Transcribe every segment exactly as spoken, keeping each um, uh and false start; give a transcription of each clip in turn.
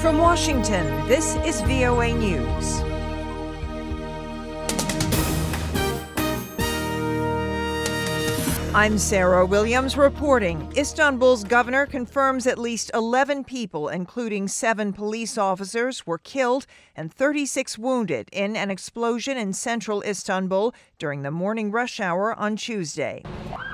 From Washington, this is V O A News. I'm Sarah Williams reporting. Istanbul's governor confirms at least eleven people, including seven police officers, were killed and thirty-six wounded in an explosion in central Istanbul during the morning rush hour on Tuesday.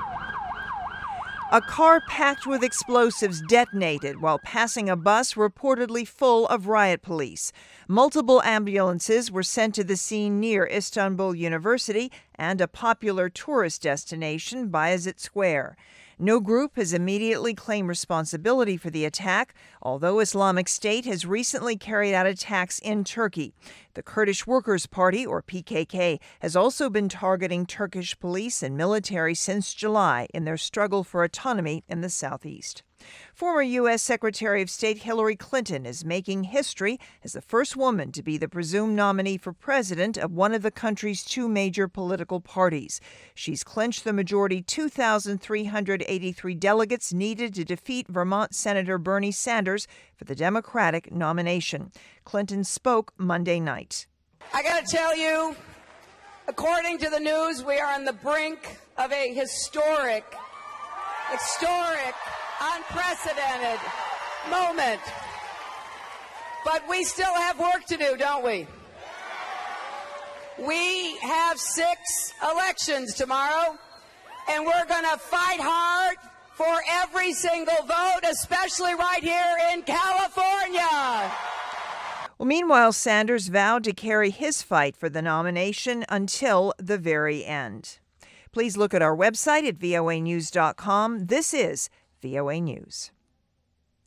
A car packed with explosives detonated while passing a bus reportedly full of riot police. Multiple ambulances were sent to the scene near Istanbul University and a popular tourist destination, Bayezid Square. No group has immediately claimed responsibility for the attack, although Islamic State has recently carried out attacks in Turkey. The Kurdish Workers' Party, or P K K, has also been targeting Turkish police and military since July in their struggle for autonomy in the southeast. Former U S Secretary of State Hillary Clinton is making history as the first woman to be the presumed nominee for president of one of the country's two major political parties. She's clinched the majority two thousand three hundred eighty-three delegates needed to defeat Vermont Senator Bernie Sanders for the Democratic nomination. Clinton spoke Monday night. I got to tell you, according to the news, we are on the brink of a historic, historic, unprecedented moment. But we still have work to do, don't we? We have six elections tomorrow, and we're going to fight hard for every single vote, especially right here in California. Well, meanwhile, Sanders vowed to carry his fight for the nomination until the very end. Please look at our website at voa news dot com. This is V O A News.